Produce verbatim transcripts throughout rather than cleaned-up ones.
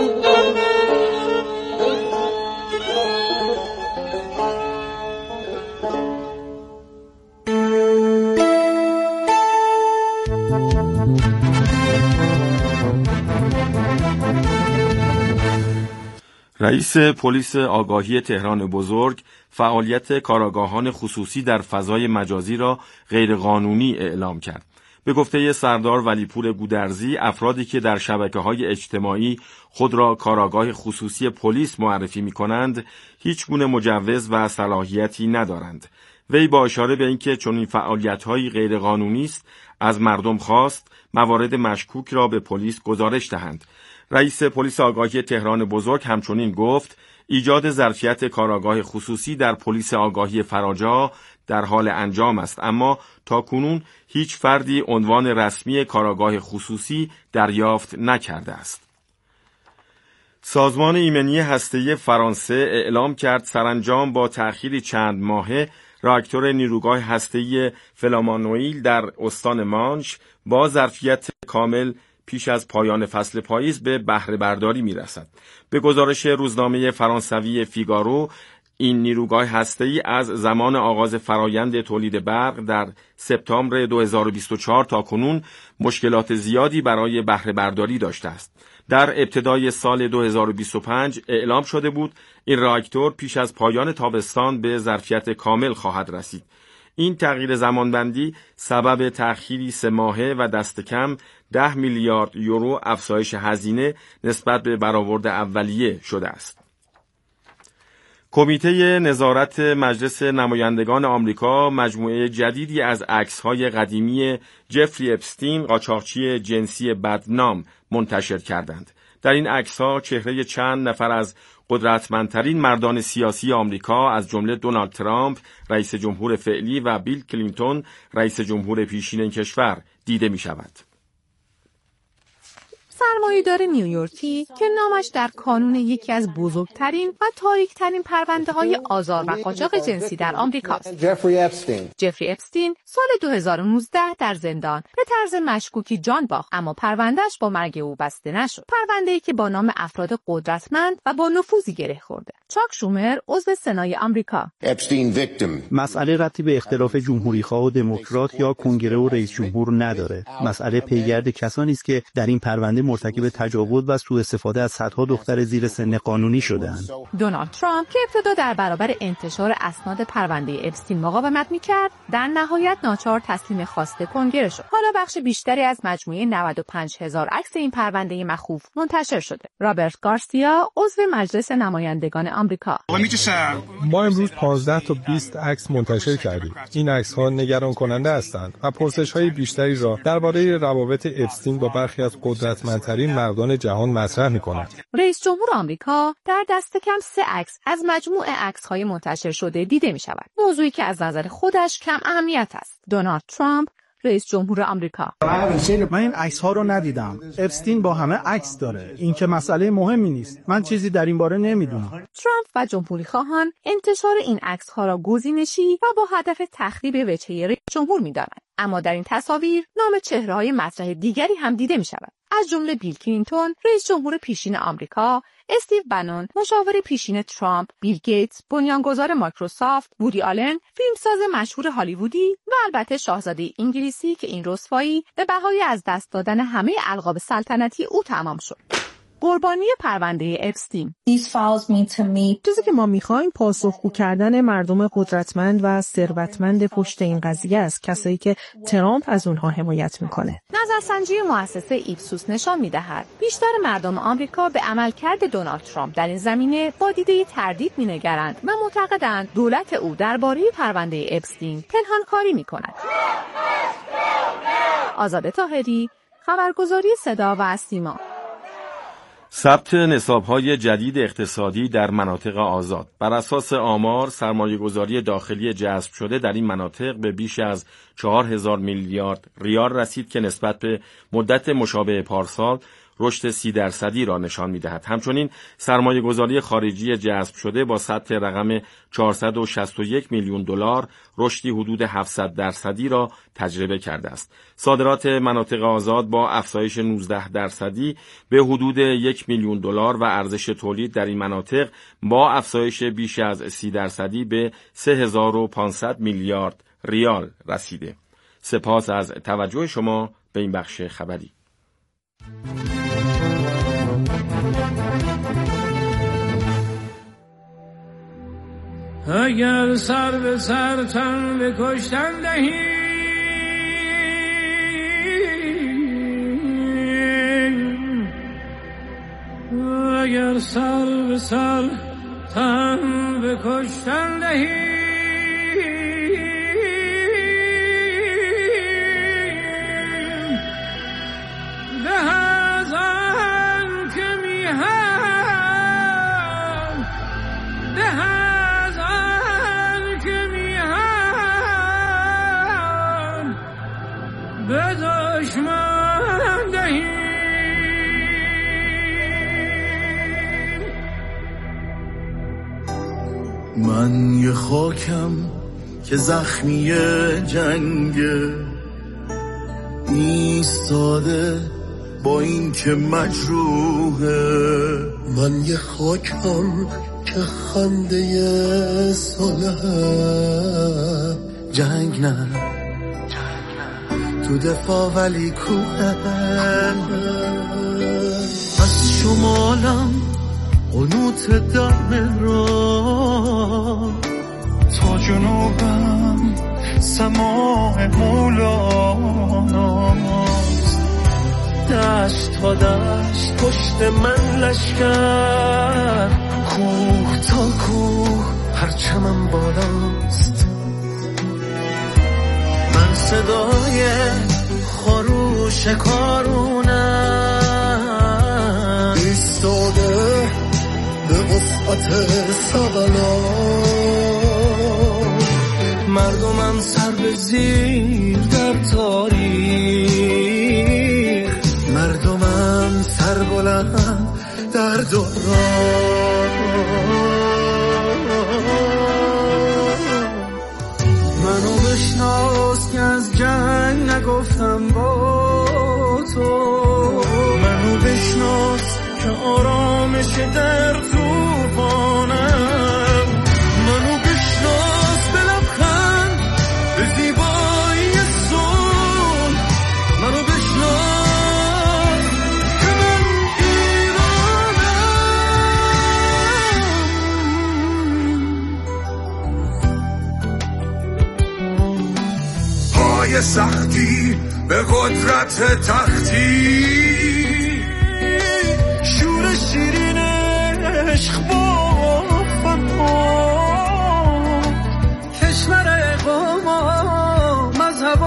رئیس پلیس آگاهی تهران بزرگ فعالیت کاراگاهان خصوصی در فضای مجازی را غیرقانونی اعلام کرد. به گفته سردار ولیپور گودرزی، افرادی که در شبکه‌های اجتماعی خود را کاراگاه خصوصی پلیس معرفی می‌کنند، هیچ گونه مجوز و صلاحیتی ندارند. وی با اشاره به اینکه چنین فعالیت‌هایی غیرقانونی است، از مردم خواست موارد مشکوک را به پلیس گزارش دهند. رئیس پلیس آگاهی تهران بزرگ همچنین گفت ایجاد ظرفیت کاراگاه خصوصی در پلیس آگاهی فراجا در حال انجام است، اما تاکنون هیچ فردی عنوان رسمی کاراگاه خصوصی دریافت نکرده است. سازمان ایمنی هسته‌ای فرانسه اعلام کرد سرانجام با تأخیری چند ماهه راکتور نیروگاه هسته‌ای فلامانوئیل در استان مانش با ظرفیت کامل پیش از پایان فصل پاییز به بهره برداری می‌رسد. به گزارش روزنامه فرانسوی فیگارو، این نیروگاه هسته‌ای از زمان آغاز فرایند تولید برق در سپتامبر دو هزار و بیست و چهار تا کنون مشکلات زیادی برای بهره برداری داشته است. در ابتدای سال دو هزار و بیست و پنج اعلام شده بود این راکتور پیش از پایان تابستان به ظرفیت کامل خواهد رسید. این تغییر زمانبندی سبب تأخیری سه ماهه و دست کم ده میلیارد یورو افزایش هزینه نسبت به برآورد اولیه شده است. کمیته نظارت مجلس نمایندگان آمریکا مجموعه جدیدی از عکس‌های قدیمی جفری اپستین، قاچاقچی جنسی بدنام، منتشر کردند. در این عکس‌ها چهره چند نفر از قدرتمندترین مردان سیاسی آمریکا از جمله دونالد ترامپ، رئیس جمهور فعلی، و بیل کلینتون، رئیس جمهور پیشین این کشور دیده می‌شود. سرمایه‌دار نیویورکی که نامش در کانون یکی از بزرگترین و تاریک‌ترین پرونده‌های آزار و قاچاق جنسی در آمریکاست. جفری اپستین. جفری اپستین سال دو هزار و نوزده در زندان به طرز مشکوکی جان باخت، اما پروندهش با مرگ او بسته نشد. پرونده‌ای که با نام افراد قدرتمند و با نفوذی گره خورده. چاک شومر، عضو سنای آمریکا. مسئله ربطی به اختلاف جمهوری‌خواه و دموکرات یا کنگره و رئیس جمهور نداره. مسئله پیگرد کسانی است که در این پرونده مرتکب تجاوز و سوء استفاده از صدها دختر زیر سن قانونی شده‌اند. دونالد ترامپ که ابتدا در برابر انتشار اسناد پرونده اپستین مقاومت می‌کرد، در نهایت ناچار تسلیم خواسته کنگره شد. حالا بخش بیشتری از مجموعه نود و پنج هزار عکس این پرونده مخوف منتشر شده. رابرت گارسیا، عضو مجلس نمایندگان آمریکا. ما امروز پانزده تا بیست عکس منتشر کردیم. این عکس‌ها نگران کننده هستند و پرسش‌های بیشتری را درباره روابط اپستین با برخی از قدرتمند ترین مردان جهان مطرح می‌کند. رئیس جمهور آمریکا در دست کم سه عکس از مجموع عکس‌های منتشر شده دیده می‌شود. موضوعی که از نظر خودش کم اهمیت است. دونالد ترامپ، رئیس جمهور آمریکا: من این عکس‌ها رو ندیدم. اپستین با همه عکس داره. این که مسئله مهمی نیست. من چیزی در این باره نمیدونم. ترامپ و جمهوری خواهان انتشار این عکس‌ها را گزینشی و با هدف تخریب وجهه رئیس جمهور می‌دانند. اما در این تصاویر نام چهره‌های مطرح دیگری هم دیده می‌شود. از جمله بیل کلینتون، رئیس جمهور پیشین آمریکا، استیو بنون، مشاور پیشین ترامپ، بیل گیتس، بنیانگذار مایکروسافت، وودی آلن، فیلمساز مشهور هالیوودی و البته شاهزاده انگلیسی که این رسوایی به بهای از دست دادن همه القاب سلطنتی او تمام شد. قربانی پرونده اپستین. چیزی که ما می‌خوایم پاسخگو کردن مردم قدرتمند و ثروتمند پشت این قضیه است، کسایی که ترامپ از اونها حمایت میکنه. نظرسنجی مؤسسه ایپسوس نشان می‌دهد بیشتر مردم آمریکا به عملکرد دونالد ترامپ در این زمینه با دیده تردید می‌نگرند و معتقدند دولت او درباره پرونده اپستین پنهانکاری می‌کند. آزاده طاهری، خبرگزاری صدا و سیما. ثبت نصاب‌های جدید اقتصادی در مناطق آزاد. بر اساس آمار، سرمایه‌گذاری داخلی جذب شده در این مناطق به بیش از چهار هزار میلیارد ریال رسید که نسبت به مدت مشابه پارسال رشد سی درصدی را نشان می‌دهد. همچنین سرمایه‌گذاری خارجی جذب شده با سطح رقم چهارصد و شصت و یک میلیون دلار رشدی حدود هفتصد درصدی را تجربه کرده است. صادرات مناطق آزاد با افزایش نوزده درصدی به حدود یک میلیون دلار و ارزش تولید در این مناطق با افزایش بیش از سی درصدی به سه هزار و پانصد میلیارد ریال رسیده. سپاس از توجه شما به این بخش خبری. اگر سر به سر تن به کشتن دهی، اگر سر به سر تن به کشتن دهی، من یه خاکم که زخمی جنگه، ایستاده با این که مجروحه. من یه خاکم که خنده صلح، جنگ نه تو دفاع ولی کوه. از شمالم قنوت در مهران، تا جنوبم سماع مولاناست. دشت تا دشت پشت من لشکر، کوه تا کوه پرچمم بالاست. من صدای خروش کارونم، ایستاده به وسعت سبلا. مردمم سر به زیر در تاریخ، مردمم سر بلند در دوران. منو بشناس که از جنگ نگفتم با تو، منو بشناس که آرامش در توفانم. منو بشناس به لبخند به زیبایی صلح، منو بشناس که من ایرانم. پای سختی به قدرت تختی، شور شیرین عشق با فنها. کشور قوم و مذهب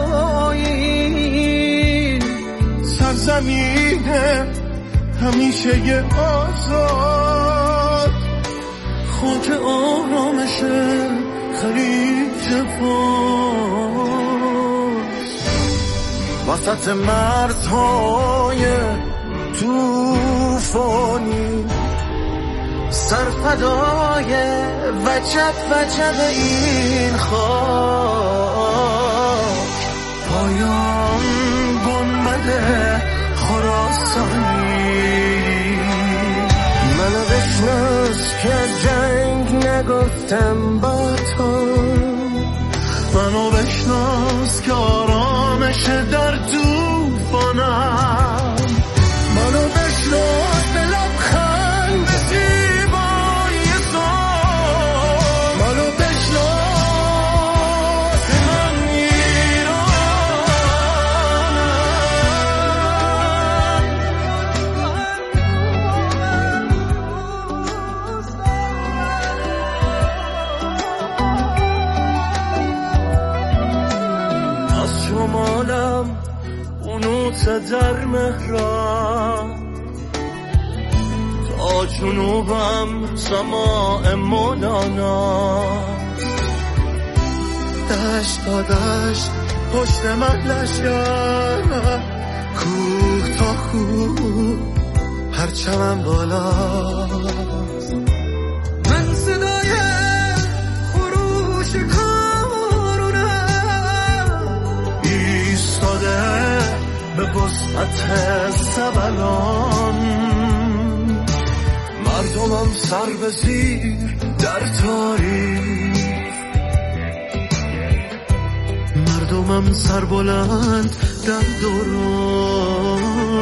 آیین، سرزمین همیشه ی آزاد. خاک آرامش خلیج فارس، وسط مرزهای توفانی. سرفدای وجب وجب این خاک، پایان گنبد خراسانی. منو بشناس که از جنگ نگفتم با تو، منو بشناس که آرامش در توفانم. منو بشناس به لبخند به زیبایی صلح، منو بشناس که من ایرانم. از شمالم قنوت در مهران، تا جنوبم سماع مولانا. دشت تا دشت پشت من لشکر، کوه تا کوه کو پرچمم بالاست. من صدای خروش کارونم ایستاده به وسعت سبلان. مردمم سر به زیر در تاریخ، مردمم سر بلند در دوران.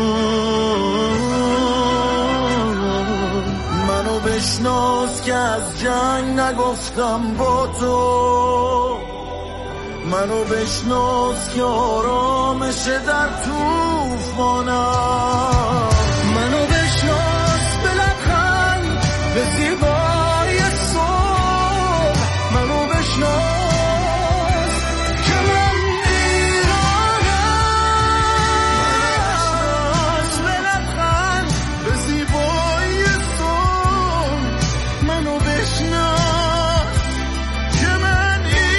منو بشناس که از جنگ نگفتم با تو، منو بشناس که آرامش در توفانم. منو بشناس به لبخند به زیبای صبح، منو بشناس که من ایرانم. به لبخند به زیبای صبح، منو بشناس که من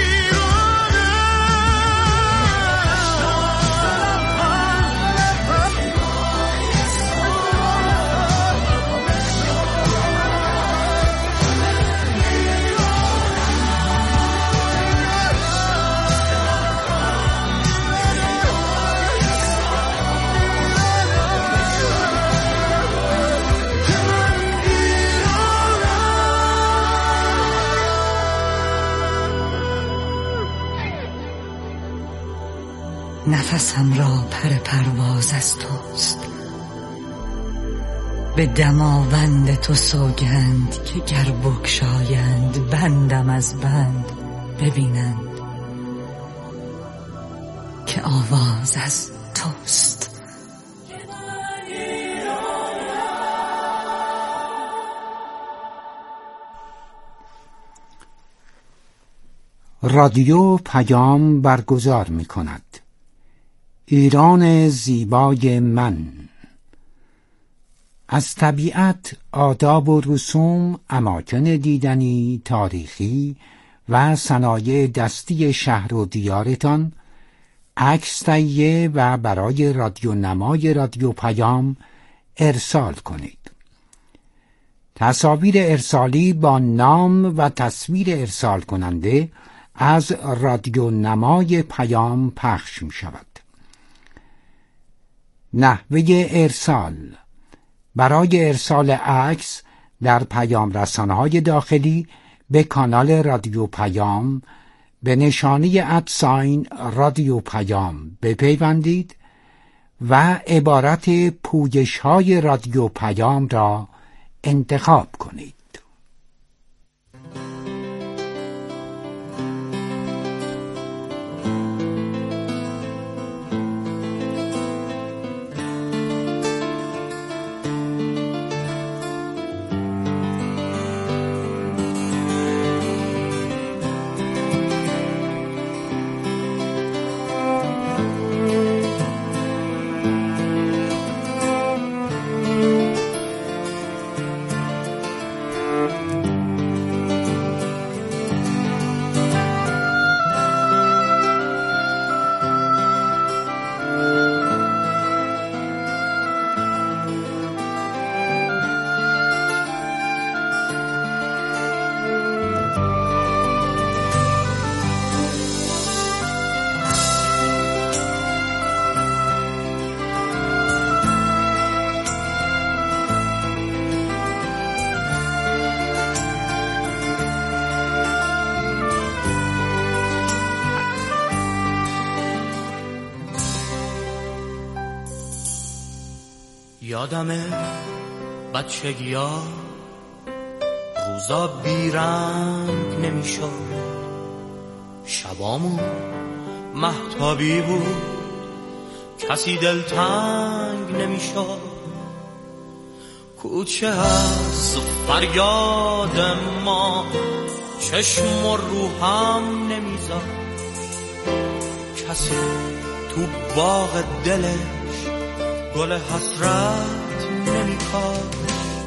نفسم را پر پرواز از توست، به دماوند تو سوگند که گر بگشایند بندم از بند ببینند که آواز از توست. رادیو پیام برگزار می کند. ایران زیبای من. از طبیعت، آداب و رسوم، اماکن دیدنی، تاریخی و صنایع دستی شهر و دیارتان عکس تهیه و برای رادیو نمای رادیو پیام ارسال کنید. تصاویر ارسالی با نام و تصویر ارسال کننده از رادیو نمای پیام پخش می شود. نحوه ارسال: برای ارسال عکس در پیام رسانه‌های داخلی به کانال رادیو پیام به نشانی ادساین رادیو پیام بپیوندید و عبارت پویش‌های رادیو پیام را انتخاب کنید. یادمه بچگیا روزا بیرنگ نمیشد، شبامون مهتابی بود، کسی دلتنگ نمیشد. کوچه از فریاد ما چشم و روحم نمیزد، کسی تو باغ دلش گل حسرت نمیکرد.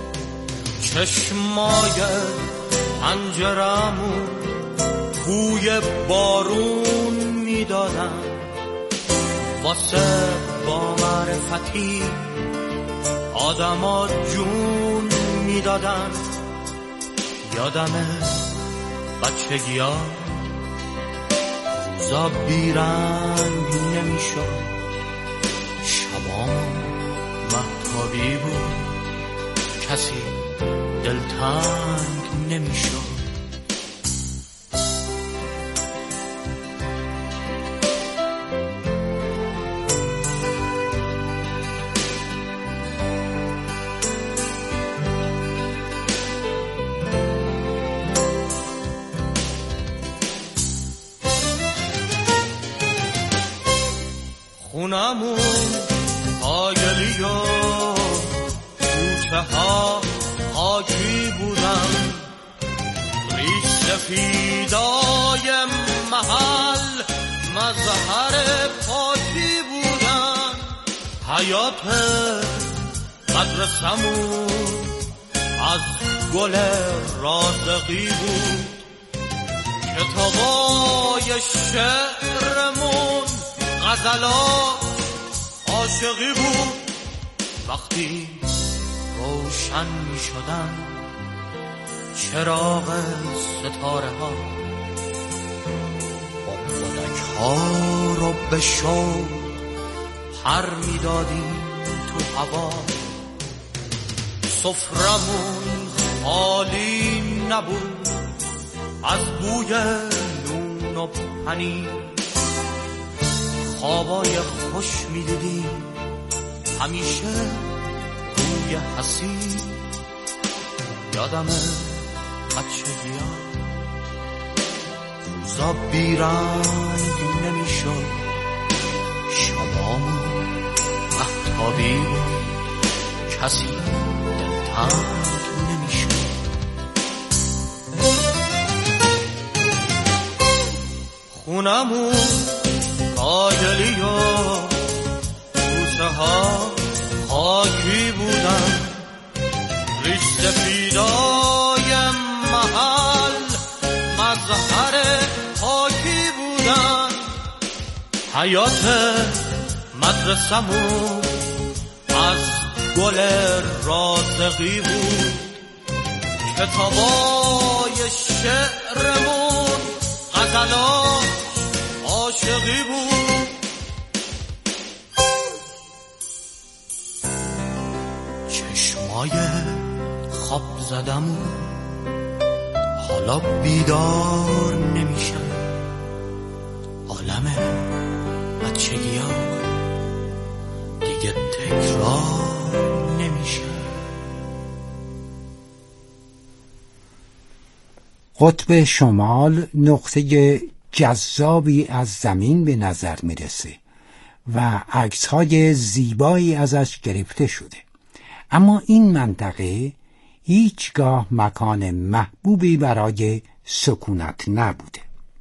چشمای پنجرمون بوی بارون میدادن، واسه با معرفتی آدما جون میدادن. یادمه بچگیا روزا بیرنگ نمیشد، شبام مهتابی بود، کسی دلتنگ نمیشد. خونمون آگلی و کوچه ها خاکی بودن، ریش سفیدای محل مظهر پاکی بودن. حیات مدرسمون از گل رازقی بود، کتابای شعرمون غزلات عاشقی بود. وقتی روشن می شدن چراغ ستاره ها، بادک ها رو به شوق پر می دادیم تو هوا. سفرمون خالی نبود از بوی نون و پنیر، خوابای خوش می دیدیم همیشه روی حسیر. یادمه بچگیا روزا بیرنگ نمی شد، شبامون مهتابی بود، کسی دلتنگ نمی شد. خونمون آگلی و کوچه ها خاکی بودن، ریش سفیدای محل مظهر پاکی بودن. حیات مدرسمون از گل رازقی بود، کتابای شعرمون غزلات عاشقی بود. چشمای خواب زدمون حالا بیدار نمیشن، عالم بچگی‌ها دیگه تکرار نمیشه. قطب شمال نقطه جذابی از زمین به نظر میرسه و عکس‌های زیبایی ازش گرفته شده، اما این منطقه هیچگاه مکان محبوبی برای سکونت نبوده.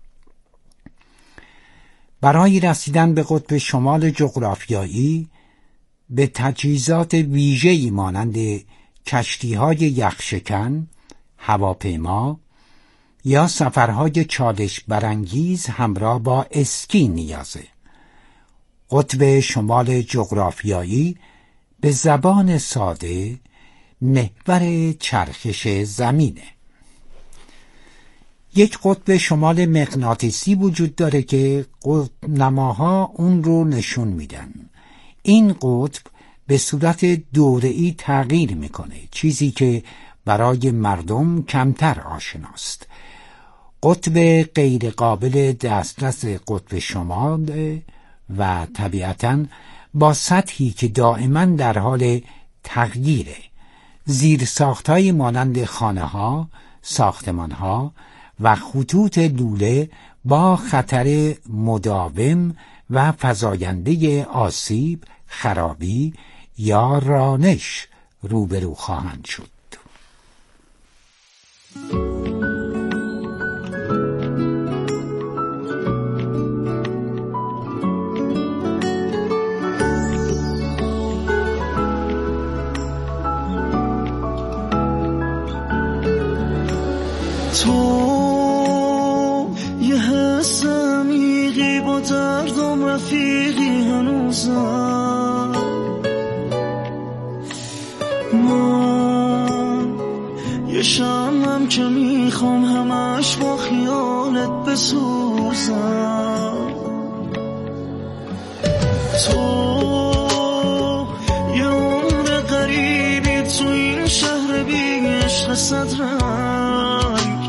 برای رسیدن به قطب شمال جغرافیایی به تجهیزات ویژه‌ای مانند کشتی‌های یخشکن، هواپیما یا سفرهای چالش برانگیز همراه با اسکی نیازه. قطب شمال جغرافیایی به زبان ساده محور چرخش زمینه. یک قطب شمال مغناطیسی وجود داره که قطب نماها اون رو نشون میدن. این قطب به صورت دوره‌ای تغییر میکنه، چیزی که برای مردم کمتر آشناست. قطب غیر قابل دسترس قطب شمال و طبیعتاً با سطحی که دائما در حال تغییره. زیرساخت‌های مانند خانه‌ها، ساختمان‌ها و خطوط لوله با خطر مداوم و فزاینده آسیب، خرابی یا رانش روبرو خواهند شد. تو یه حس عمیقی با دردم رفیقی هنوزم، یه شمعم که میخوام همش با خیالت بسوزم. تو یه عمر غریبی تو این شهر بی عشق صد رنگ.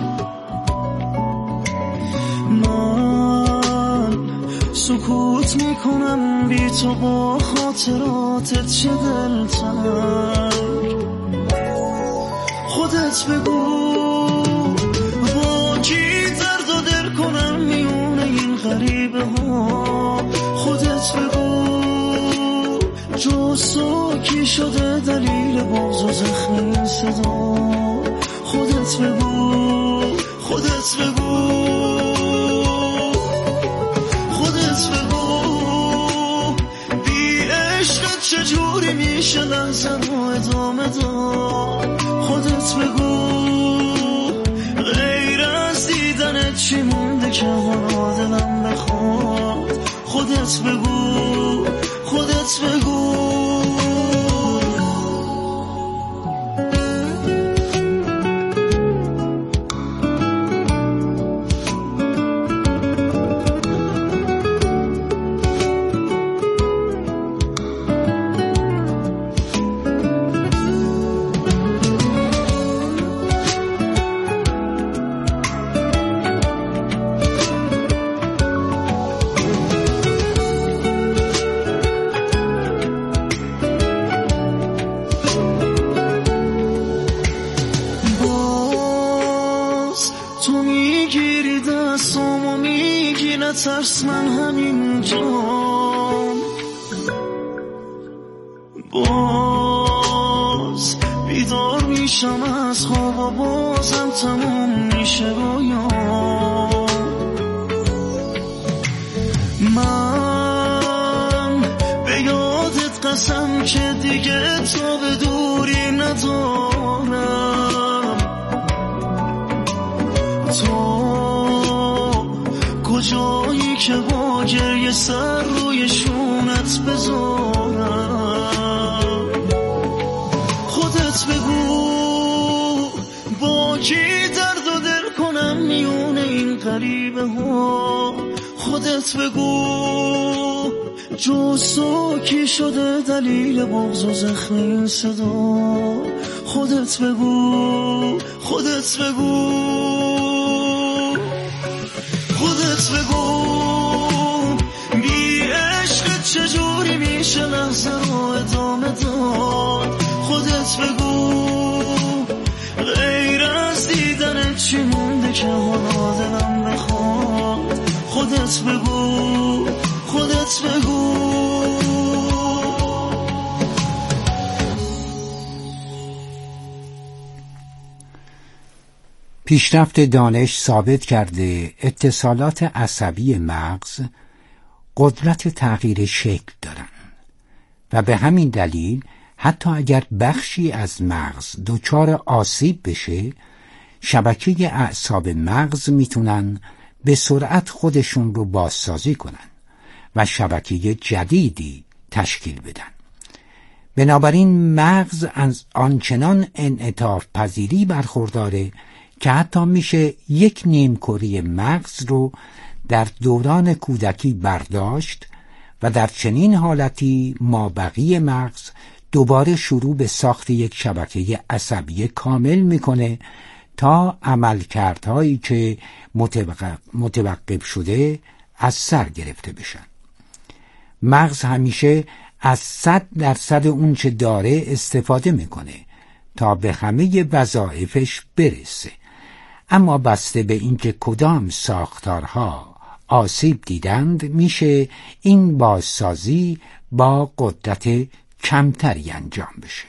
من سکوت میکنم بی تو با خاطراتت چه دلتنگ. خودت بگو با کی درد و دل کنم میونه این غریبه ها. خودت بگو جز تو کی شده دلیل بغض و زخم این صدا. خودت بگو خودت بگو خودت بگو بی عشقت چجوری میشه لحظه رو ادامه داد. خودت بگو غیر از دیدنت چی مونده که حالا دلم بخواد. خودت بگو خودت بگو ترس من همینجام. باز بیدار میشم از خواب و بازم تموم میشه رویام. من به یادت قسم که دیگه تو به دوری ندارم. تو کجایی که با گریه سر روی شونت بذارم. خودت بگو با کی درد و دل کنم میونه این غریبه ها. خودت بگو جز تو کی شده دلیل بغض و زخم این صدا. خودت بگو خودت بگو خودت بگو بی عشقت چجوری میشه لحظه رو ادامه داد. خودت بگو غیر از دیدنت چی مونده که حالا دلم بخواد. خودت بگو خودت بگو پیشرفت دانش ثابت کرده اتصالات عصبی مغز قدرت تغییر شکل دارند و به همین دلیل حتی اگر بخشی از مغز دچار آسیب بشه، شبکه اعصاب مغز میتونن به سرعت خودشون رو بازسازی کنن و شبکه جدیدی تشکیل بدن. بنابراین مغز از آنچنان انعطاف پذیری برخورداره که حتی میشه یک نیمکره مغز رو در دوران کودکی برداشت و در چنین حالتی مابقی مغز دوباره شروع به ساخت یک شبکه عصبی کامل میکنه تا عملکردهایی که متوقف شده از سر گرفته بشن. مغز همیشه از صد درصد اون چه داره استفاده میکنه تا به همه وظایفش برسه، اما بسته به اینکه کدام ساختارها آسیب دیدند میشه این بازسازی با قدرت کمتری انجام بشه.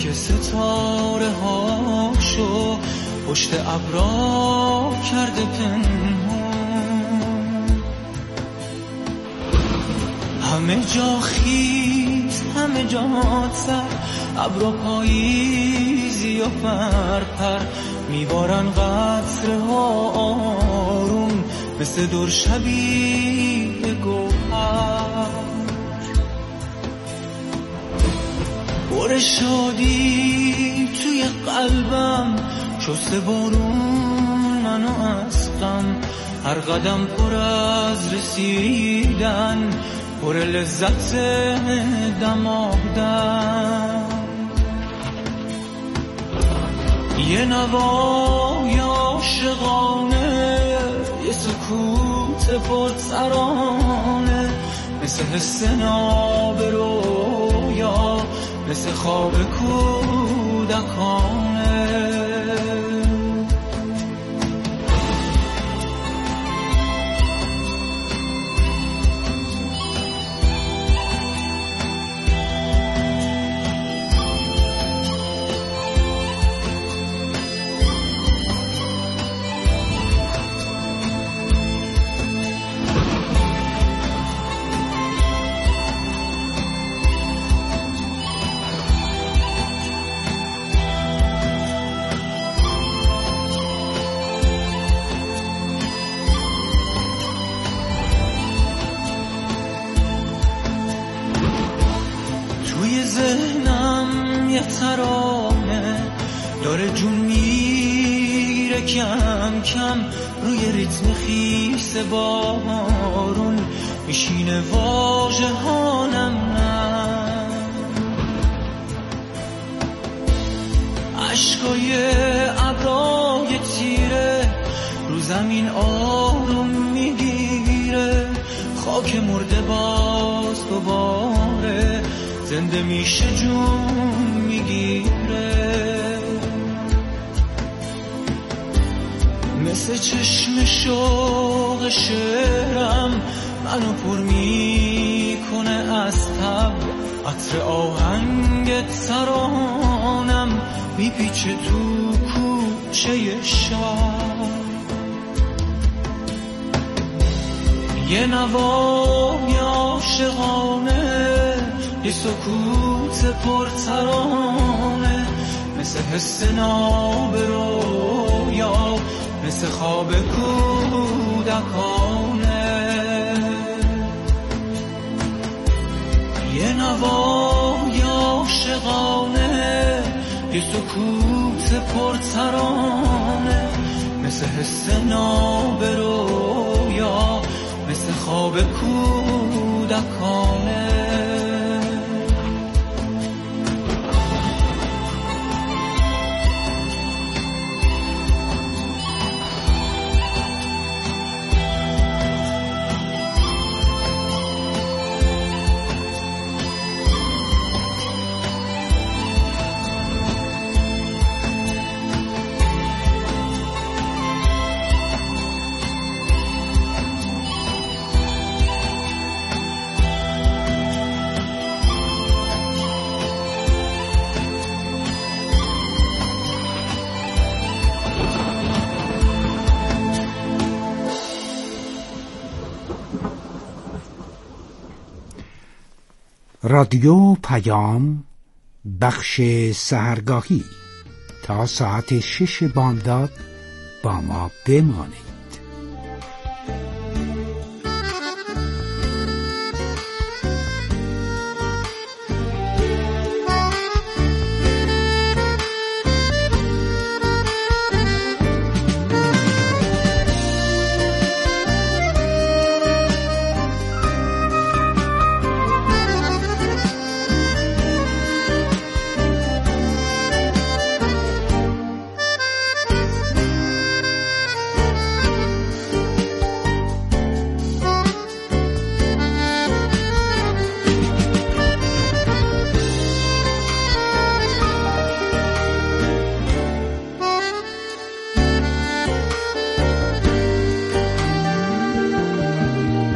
که ستاره هاشو پشت ابرا کرده پنهون. همه جا خیز همه جا سر، ابرا پاییزی و پرپر میبارن قطره ها آروم مثل دور شبیه گوهر. بر شادی توی قلبم شسته بارون منو از غم، هر قدم پر از رسیدن، پر لذت دماغدن. یه نوای عاشقانه، یه سکوت پرترانه، مثل حس ناب رویا، مثل خواب کودکانه. ترانه داره جون میره کم کم، روی ریتم خیس بارون میشینه واژه هانم نم. عشقای ابرای تیره رو زمین آروم میگیره، خاک مرده باز دوباره زنده میشه جون میگیره. مثل چشم شوق شعرم منو پر میکنه از تب، عطر آهنگ ترانم میپیچه تو کوچه شب. یه نوای عاشقانه، یه سکوت پرترانه، مثل حس ناب رویا، مثل خواب کودکانه. یه نوای عاشقانه، یه سکوت پرترانه، مثل حس ناب رویا، مثل خواب کودکانه. رادیو پیام بخش سحرگاهی تا ساعت شش بامداد با ما بمانید.